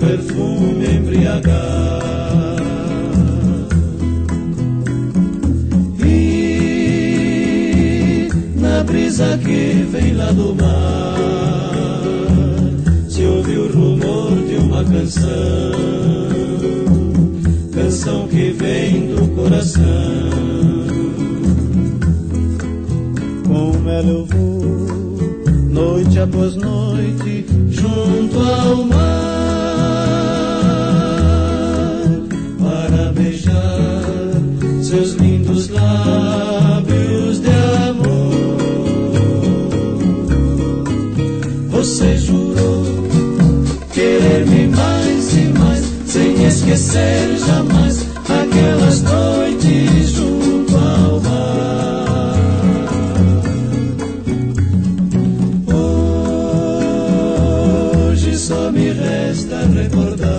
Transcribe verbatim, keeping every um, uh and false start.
perfume embriagar. E na brisa que vem lá do mar se ouve o rumor de uma canção, canção que vem do coração. Com ela eu vou, noite após noite, junto ao mar, para beijar seus lindos lábios de amor. Você jurou querer-me mais e mais, sem esquecer jamais aquelas noites junto ao mar. Hoje só me resta recordar